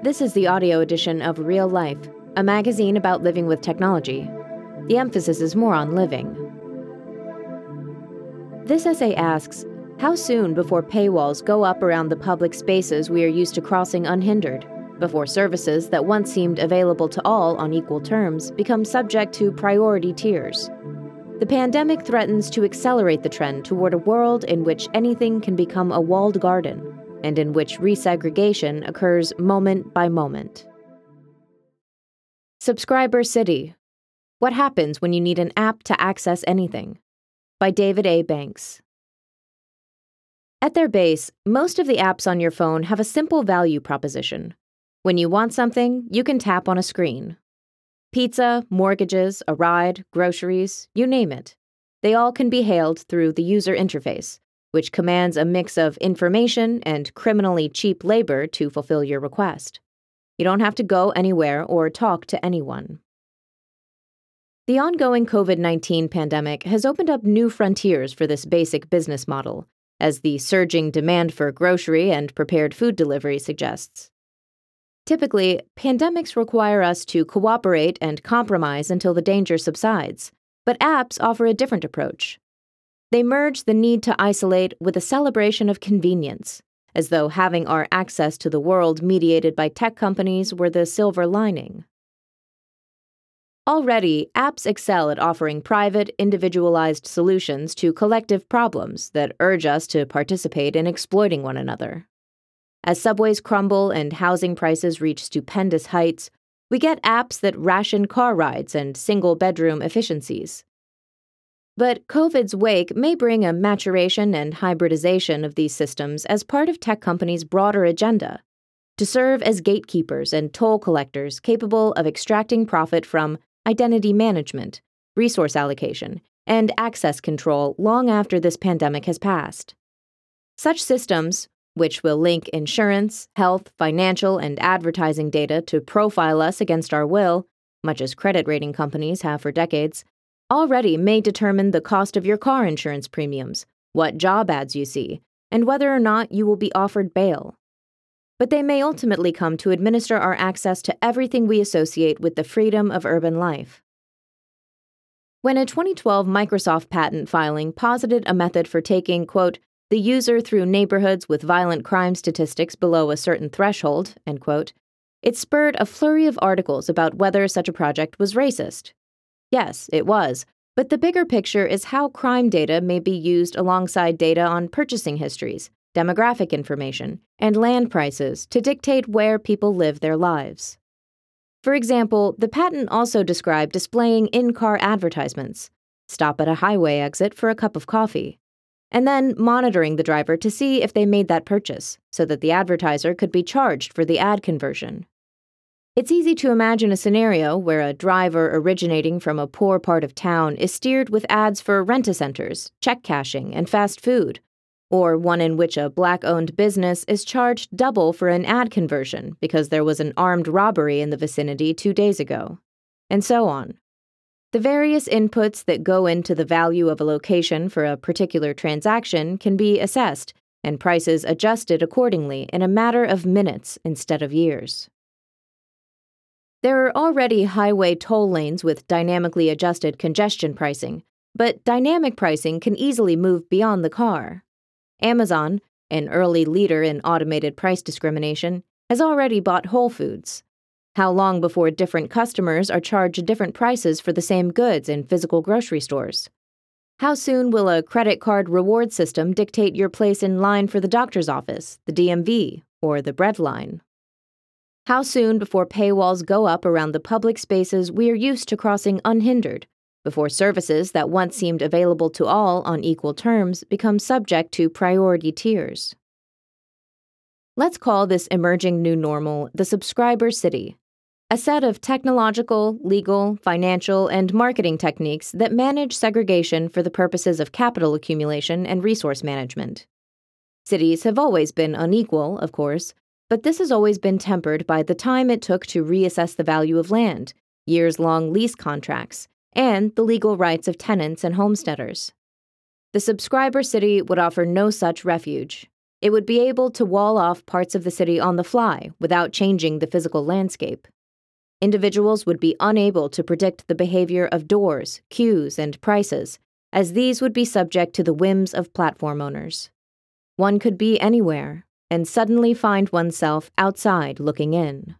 This is the audio edition of Real Life, a magazine about living with technology. The emphasis is more on living. This essay asks, how soon before paywalls go up around the public spaces we are used to crossing unhindered, before services that once seemed available to all on equal terms become subject to priority tiers? The pandemic threatens to accelerate the trend toward a world in which anything can become a walled garden, and in which resegregation occurs moment by moment. Subscriber City. What happens when you need an app to access anything? By David A. Banks. At their base, most of the apps on your phone have a simple value proposition. When you want something, you can tap on a screen. Pizza, mortgages, a ride, groceries, you name it. They all can be hailed through the user interface, which commands a mix of information and criminally cheap labor to fulfill your request. You don't have to go anywhere or talk to anyone. The ongoing COVID-19 pandemic has opened up new frontiers for this basic business model, as the surging demand for grocery and prepared food delivery suggests. Typically, pandemics require us to cooperate and compromise until the danger subsides, but apps offer a different approach. They merge the need to isolate with a celebration of convenience, as though having our access to the world mediated by tech companies were the silver lining. Already, apps excel at offering private, individualized solutions to collective problems that urge us to participate in exploiting one another. As subways crumble and housing prices reach stupendous heights, we get apps that ration car rides and single-bedroom efficiencies. But COVID's wake may bring a maturation and hybridization of these systems as part of tech companies' broader agenda, to serve as gatekeepers and toll collectors capable of extracting profit from identity management, resource allocation, and access control long after this pandemic has passed. Such systems, which will link insurance, health, financial, and advertising data to profile us against our will, much as credit rating companies have for decades, already may determine the cost of your car insurance premiums, what job ads you see, and whether or not you will be offered bail. But they may ultimately come to administer our access to everything we associate with the freedom of urban life. When a 2012 Microsoft patent filing posited a method for taking, quote, the user through neighborhoods with violent crime statistics below a certain threshold, end quote, it spurred a flurry of articles about whether such a project was racist. Yes, it was, but the bigger picture is how crime data may be used alongside data on purchasing histories, demographic information, and land prices to dictate where people live their lives. For example, the patent also described displaying in-car advertisements, stop at a highway exit for a cup of coffee, and then monitoring the driver to see if they made that purchase, so that the advertiser could be charged for the ad conversion. It's easy to imagine a scenario where a driver originating from a poor part of town is steered with ads for rent-a-centers, check cashing, and fast food, or one in which a Black-owned business is charged double for an ad conversion because there was an armed robbery in the vicinity 2 days ago, and so on. The various inputs that go into the value of a location for a particular transaction can be assessed, and prices adjusted accordingly in a matter of minutes instead of years. There are already highway toll lanes with dynamically adjusted congestion pricing, but dynamic pricing can easily move beyond the car. Amazon, an early leader in automated price discrimination, has already bought Whole Foods. How long before different customers are charged different prices for the same goods in physical grocery stores? How soon will a credit card reward system dictate your place in line for the doctor's office, the DMV, or the bread line? How soon before paywalls go up around the public spaces we are used to crossing unhindered, before services that once seemed available to all on equal terms become subject to priority tiers? Let's call this emerging new normal the Subscriber City, a set of technological, legal, financial, and marketing techniques that manage segregation for the purposes of capital accumulation and resource management. Cities have always been unequal, of course, but this has always been tempered by the time it took to reassess the value of land, years-long lease contracts, and the legal rights of tenants and homesteaders. The Subscriber City would offer no such refuge. It would be able to wall off parts of the city on the fly without changing the physical landscape. Individuals would be unable to predict the behavior of doors, queues, and prices, as these would be subject to the whims of platform owners. One could be anywhere and suddenly find oneself outside looking in.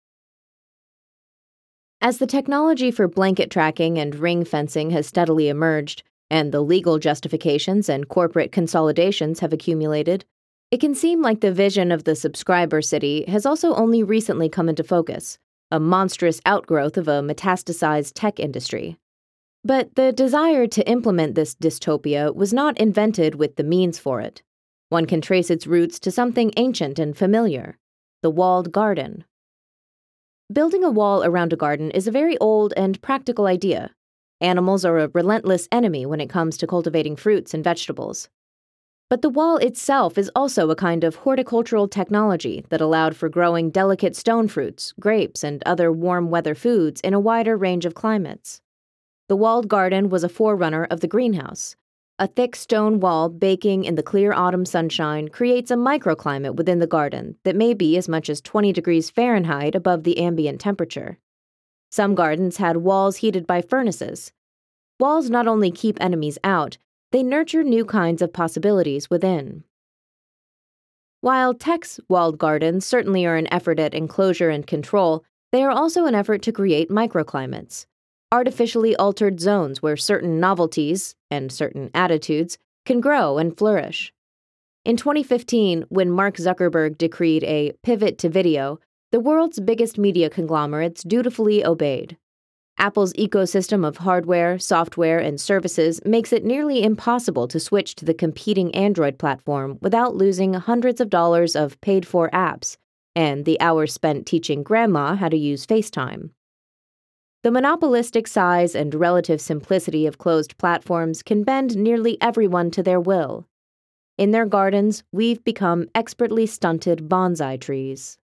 As the technology for blanket tracking and ring fencing has steadily emerged, and the legal justifications and corporate consolidations have accumulated, it can seem like the vision of the subscriber city has also only recently come into focus, a monstrous outgrowth of a metastasized tech industry. But the desire to implement this dystopia was not invented with the means for it. One can trace its roots to something ancient and familiar: the walled garden. Building a wall around a garden is a very old and practical idea. Animals are a relentless enemy when it comes to cultivating fruits and vegetables. But the wall itself is also a kind of horticultural technology that allowed for growing delicate stone fruits, grapes, and other warm weather foods in a wider range of climates. The walled garden was a forerunner of the greenhouse. A thick stone wall baking in the clear autumn sunshine creates a microclimate within the garden that may be as much as 20 degrees Fahrenheit above the ambient temperature. Some gardens had walls heated by furnaces. Walls not only keep enemies out, they nurture new kinds of possibilities within. While tech's walled gardens certainly are an effort at enclosure and control, they are also an effort to create microclimates, artificially altered zones where certain novelties and certain attitudes can grow and flourish. In 2015, when Mark Zuckerberg decreed a pivot to video, the world's biggest media conglomerates dutifully obeyed. Apple's ecosystem of hardware, software, and services makes it nearly impossible to switch to the competing Android platform without losing hundreds of dollars of paid-for apps and the hours spent teaching grandma how to use FaceTime. The monopolistic size and relative simplicity of closed platforms can bend nearly everyone to their will. In their gardens, we've become expertly stunted bonsai trees.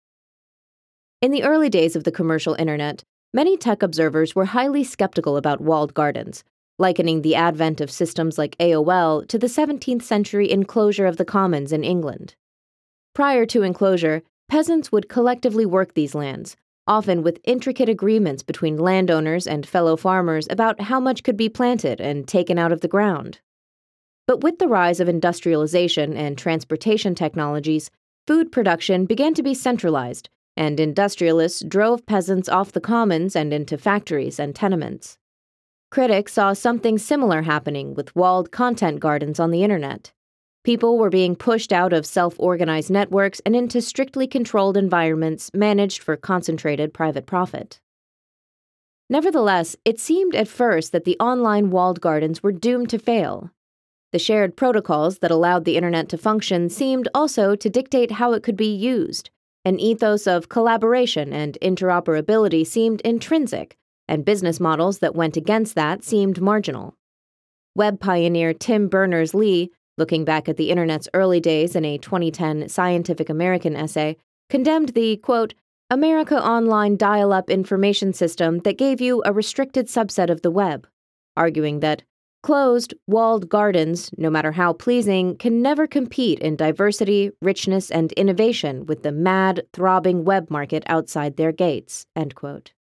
In the early days of the commercial internet, many tech observers were highly skeptical about walled gardens, likening the advent of systems like AOL to the 17th century enclosure of the commons in England. Prior to enclosure, peasants would collectively work these lands, often with intricate agreements between landowners and fellow farmers about how much could be planted and taken out of the ground. But with the rise of industrialization and transportation technologies, food production began to be centralized, and industrialists drove peasants off the commons and into factories and tenements. Critics saw something similar happening with walled content gardens on the internet. People were being pushed out of self-organized networks and into strictly controlled environments managed for concentrated private profit. Nevertheless, it seemed at first that the online walled gardens were doomed to fail. The shared protocols that allowed the internet to function seemed also to dictate how it could be used. An ethos of collaboration and interoperability seemed intrinsic, and business models that went against that seemed marginal. Web pioneer Tim Berners-Lee, looking back at the internet's early days in a 2010 Scientific American essay, condemned the, quote, America Online dial-up information system that gave you a restricted subset of the web, arguing that closed, walled gardens, no matter how pleasing, can never compete in diversity, richness, and innovation with the mad, throbbing web market outside their gates, end quote.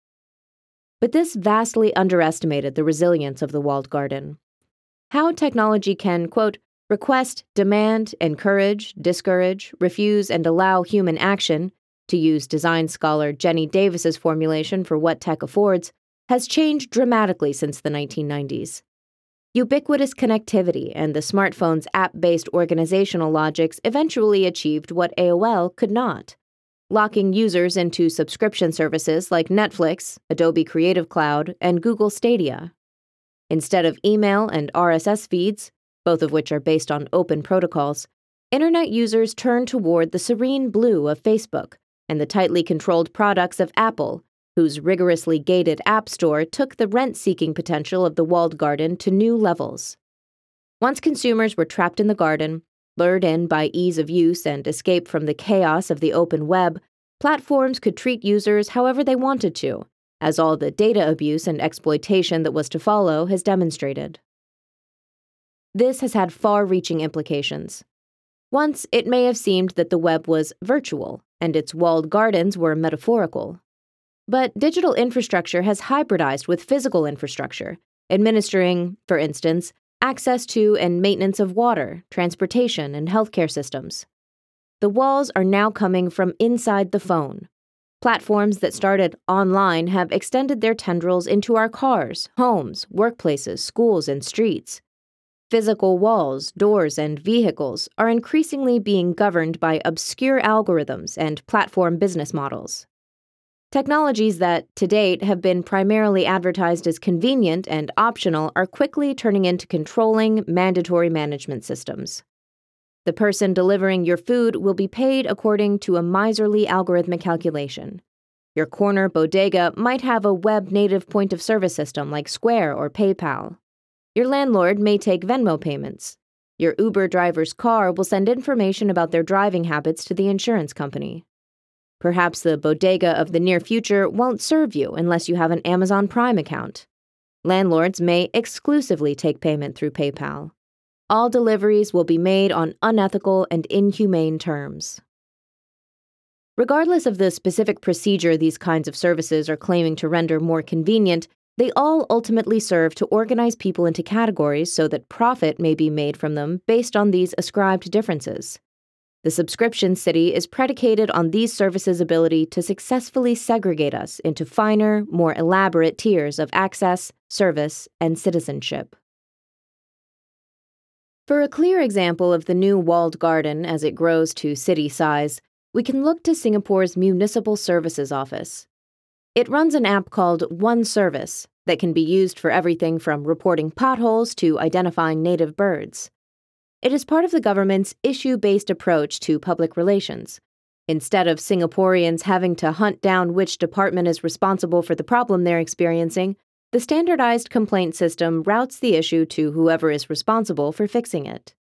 But this vastly underestimated the resilience of the walled garden. How technology can, quote, request, demand, encourage, discourage, refuse, and allow human action, to use design scholar Jenny Davis's formulation for what tech affords, has changed dramatically since the 1990s. Ubiquitous connectivity and the smartphone's app-based organizational logics eventually achieved what AOL could not, locking users into subscription services like Netflix, Adobe Creative Cloud, and Google Stadia. Instead of email and RSS feeds, both of which are based on open protocols, internet users turn toward the serene blue of Facebook and the tightly controlled products of Apple, whose rigorously gated App Store took the rent-seeking potential of the walled garden to new levels. Once consumers were trapped in the garden, lured in by ease of use and escape from the chaos of the open web, platforms could treat users however they wanted to, as all the data abuse and exploitation that was to follow has demonstrated. This has had far-reaching implications. Once, it may have seemed that the web was virtual, and its walled gardens were metaphorical. But digital infrastructure has hybridized with physical infrastructure, administering, for instance, access to and maintenance of water, transportation, and healthcare systems. The walls are now coming from inside the phone. Platforms that started online have extended their tendrils into our cars, homes, workplaces, schools, and streets. Physical walls, doors, and vehicles are increasingly being governed by obscure algorithms and platform business models. Technologies that, to date, have been primarily advertised as convenient and optional are quickly turning into controlling, mandatory management systems. The person delivering your food will be paid according to a miserly algorithmic calculation. Your corner bodega might have a web-native point-of-service system like Square or PayPal. Your landlord may take Venmo payments. Your Uber driver's car will send information about their driving habits to the insurance company. Perhaps the bodega of the near future won't serve you unless you have an Amazon Prime account. Landlords may exclusively take payment through PayPal. All deliveries will be made on unethical and inhumane terms. Regardless of the specific procedure these kinds of services are claiming to render more convenient, they all ultimately serve to organize people into categories so that profit may be made from them based on these ascribed differences. The subscription city is predicated on these services' ability to successfully segregate us into finer, more elaborate tiers of access, service, and citizenship. For a clear example of the new walled garden as it grows to city size, we can look to Singapore's Municipal Services Office. It runs an app called One Service that can be used for everything from reporting potholes to identifying native birds. It is part of the government's issue-based approach to public relations. Instead of Singaporeans having to hunt down which department is responsible for the problem they're experiencing, the standardized complaint system routes the issue to whoever is responsible for fixing it.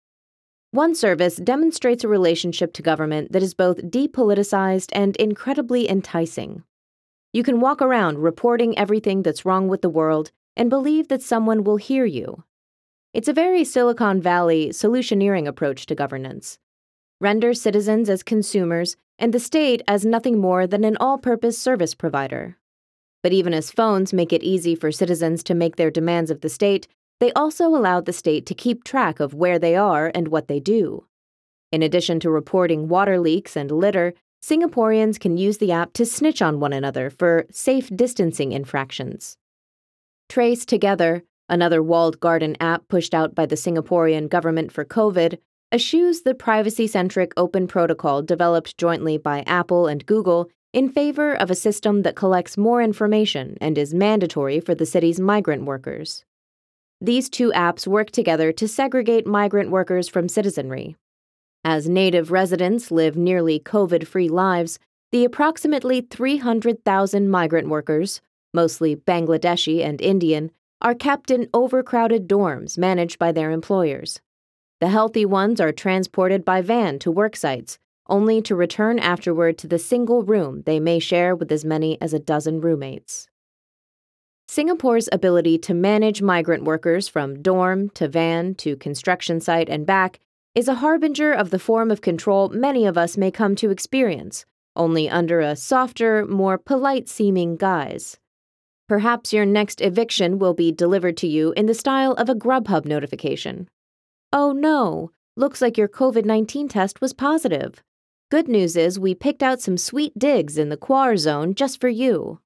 One Service demonstrates a relationship to government that is both depoliticized and incredibly enticing. You can walk around reporting everything that's wrong with the world and believe that someone will hear you. It's a very Silicon Valley solutioneering approach to governance. Render citizens as consumers and the state as nothing more than an all-purpose service provider. But even as phones make it easy for citizens to make their demands of the state, they also allow the state to keep track of where they are and what they do. In addition to reporting water leaks and litter, Singaporeans can use the app to snitch on one another for safe distancing infractions. Trace Together, another walled garden app pushed out by the Singaporean government for COVID, eschews the privacy-centric open protocol developed jointly by Apple and Google in favor of a system that collects more information and is mandatory for the city's migrant workers. These two apps work together to segregate migrant workers from citizenry. As native residents live nearly COVID-free lives, the approximately 300,000 migrant workers, mostly Bangladeshi and Indian, are kept in overcrowded dorms managed by their employers. The healthy ones are transported by van to work sites, only to return afterward to the single room they may share with as many as a dozen roommates. Singapore's ability to manage migrant workers from dorm to van to construction site and back is a harbinger of the form of control many of us may come to experience, only under a softer, more polite-seeming guise. Perhaps your next eviction will be delivered to you in the style of a Grubhub notification. Oh no, looks like your COVID-19 test was positive. Good news is we picked out some sweet digs in the Quar zone just for you.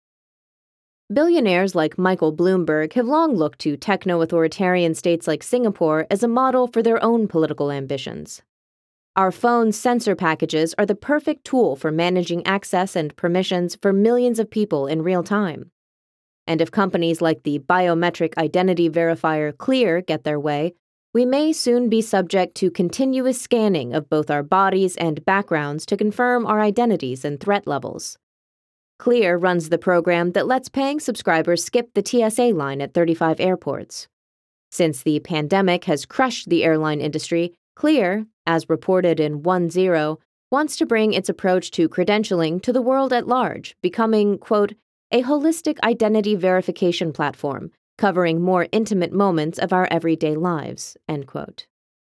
Billionaires like Michael Bloomberg have long looked to techno-authoritarian states like Singapore as a model for their own political ambitions. Our phone sensor packages are the perfect tool for managing access and permissions for millions of people in real time. And if companies like the biometric identity verifier Clear get their way, we may soon be subject to continuous scanning of both our bodies and backgrounds to confirm our identities and threat levels. Clear runs the program that lets paying subscribers skip the TSA line at 35 airports. Since the pandemic has crushed the airline industry, Clear, as reported in 1.0, wants to bring its approach to credentialing to the world at large, becoming, quote, a holistic identity verification platform covering more intimate moments of our everyday lives, end quote.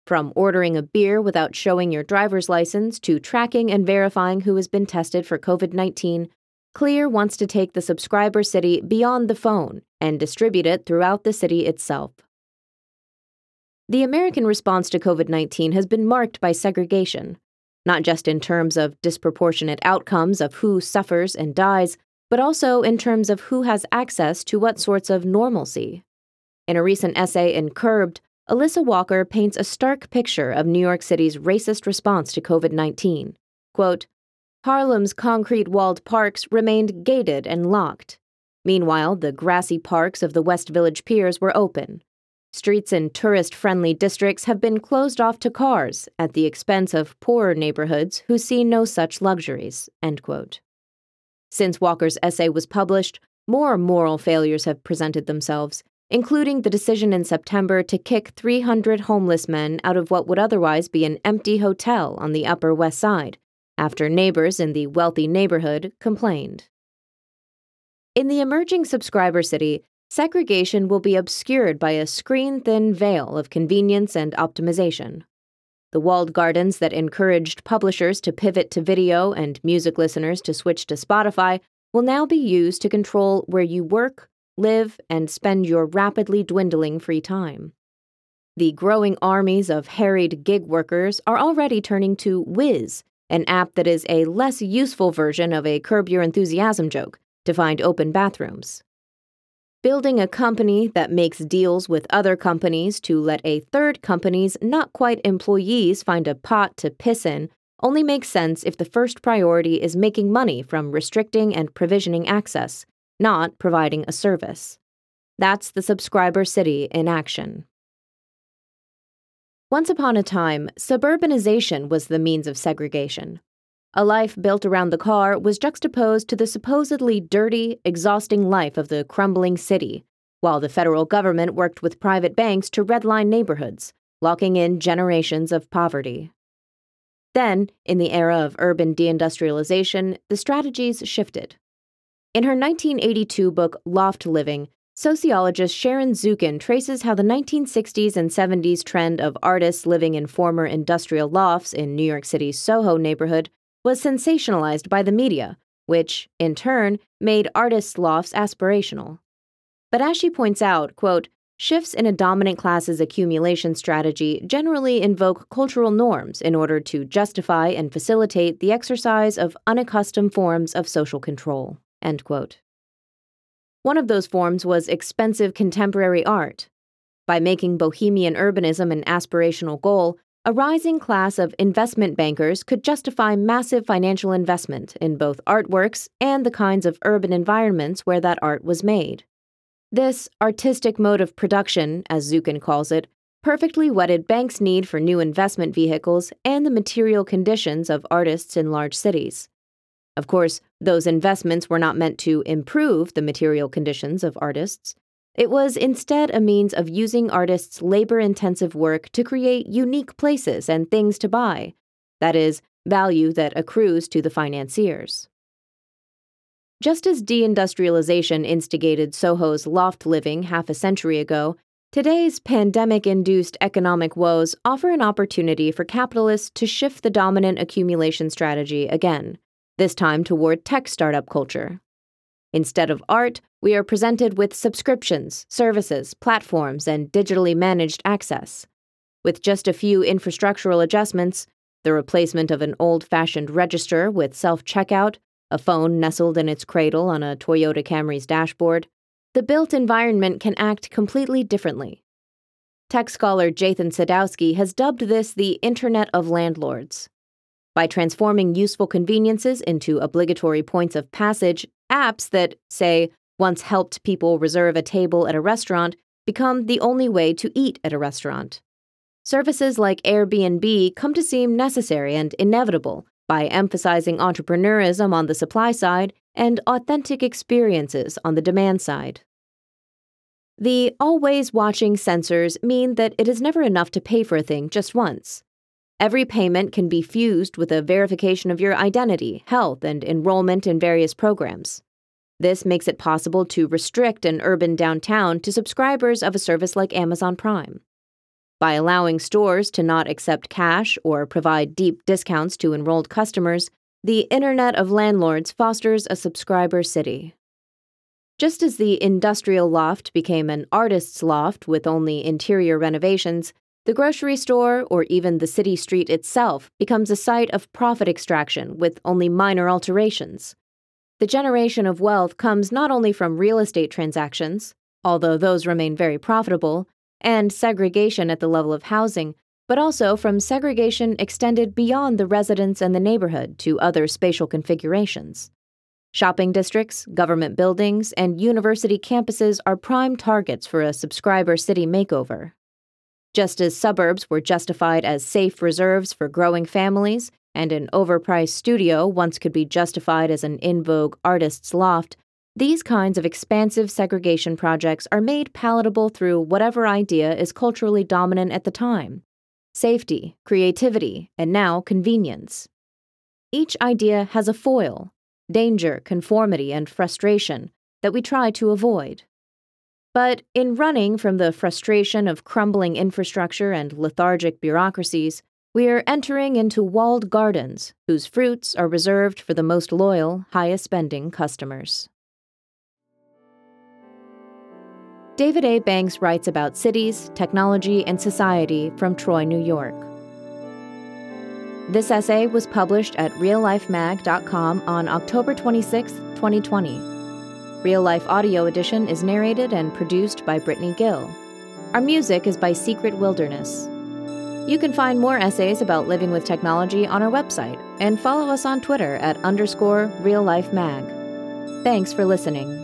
From ordering a beer without showing your driver's license to tracking and verifying who has been tested for COVID-19, Clear wants to take the subscriber city beyond the phone and distribute it throughout the city itself. The American response to COVID-19 has been marked by segregation, not just in terms of disproportionate outcomes of who suffers and dies, but also in terms of who has access to what sorts of normalcy. In a recent essay in Curbed, Alyssa Walker paints a stark picture of New York City's racist response to COVID-19. Quote, Harlem's concrete-walled parks remained gated and locked. Meanwhile, the grassy parks of the West Village piers were open. Streets in tourist-friendly districts have been closed off to cars at the expense of poorer neighborhoods who see no such luxuries, end quote. Since Walker's essay was published, more moral failures have presented themselves, including the decision in September to kick 300 homeless men out of what would otherwise be an empty hotel on the Upper West Side, after neighbors in the wealthy neighborhood complained. In the emerging subscriber city, segregation will be obscured by a screen-thin veil of convenience and optimization. The walled gardens that encouraged publishers to pivot to video and music listeners to switch to Spotify will now be used to control where you work, live, and spend your rapidly dwindling free time. The growing armies of harried gig workers are already turning to Wiz, an app that is a less useful version of a Curb Your Enthusiasm joke, to find open bathrooms. Building a company that makes deals with other companies to let a third company's not-quite employees find a pot to piss in only makes sense if the first priority is making money from restricting and provisioning access, not providing a service. That's the subscriber city in action. Once upon a time, suburbanization was the means of segregation. A life built around the car was juxtaposed to the supposedly dirty, exhausting life of the crumbling city, while the federal government worked with private banks to redline neighborhoods, locking in generations of poverty. Then, in the era of urban deindustrialization, the strategies shifted. In her 1982 book Loft Living, sociologist Sharon Zukin traces how the 1960s and 70s trend of artists living in former industrial lofts in New York City's Soho neighborhood was sensationalized by the media, which, in turn, made artists' lofts aspirational. But as she points out, quote, shifts in a dominant class's accumulation strategy generally invoke cultural norms in order to justify and facilitate the exercise of unaccustomed forms of social control, end quote. One of those forms was expensive contemporary art. By making bohemian urbanism an aspirational goal, a rising class of investment bankers could justify massive financial investment in both artworks and the kinds of urban environments where that art was made. This artistic mode of production, as Zukin calls it, perfectly wedded banks' need for new investment vehicles and the material conditions of artists in large cities. Of course, those investments were not meant to improve the material conditions of artists. It was instead a means of using artists' labor-intensive work to create unique places and things to buy, that is, value that accrues to the financiers. Just as deindustrialization instigated Soho's loft living half a century ago, today's pandemic-induced economic woes offer an opportunity for capitalists to shift the dominant accumulation strategy again, this time toward tech startup culture. Instead of art, we are presented with subscriptions, services, platforms, and digitally managed access. With just a few infrastructural adjustments, the replacement of an old-fashioned register with self-checkout, a phone nestled in its cradle on a Toyota Camry's dashboard, the built environment can act completely differently. Tech scholar Jathan Sadowski has dubbed this the Internet of Landlords. By transforming useful conveniences into obligatory points of passage, apps that, say, once helped people reserve a table at a restaurant become the only way to eat at a restaurant. Services like Airbnb come to seem necessary and inevitable by emphasizing entrepreneurism on the supply side and authentic experiences on the demand side. The always-watching sensors mean that it is never enough to pay for a thing just once. Every payment can be fused with a verification of your identity, health, and enrollment in various programs. This makes it possible to restrict an urban downtown to subscribers of a service like Amazon Prime. By allowing stores to not accept cash or provide deep discounts to enrolled customers, the Internet of Landlords fosters a subscriber city. Just as the industrial loft became an artist's loft with only interior renovations, the grocery store, or even the city street itself, becomes a site of profit extraction with only minor alterations. The generation of wealth comes not only from real estate transactions, although those remain very profitable, and segregation at the level of housing, but also from segregation extended beyond the residence and the neighborhood to other spatial configurations. Shopping districts, government buildings, and university campuses are prime targets for a subscriber city makeover. Just as suburbs were justified as safe reserves for growing families, and an overpriced studio once could be justified as an in vogue artist's loft, these kinds of expansive segregation projects are made palatable through whatever idea is culturally dominant at the time: safety, creativity, and now convenience. Each idea has a foil: danger, conformity, and frustration that we try to avoid. But in running from the frustration of crumbling infrastructure and lethargic bureaucracies, we are entering into walled gardens whose fruits are reserved for the most loyal, highest-spending customers. David A. Banks writes about cities, technology, and society from Troy, New York. This essay was published at reallifemag.com on October 26, 2020. Real Life Audio Edition is narrated and produced by Brittany Gill. Our music is by Secret Wilderness. You can find more essays about living with technology on our website and follow us on Twitter at _reallifemag. Thanks for listening.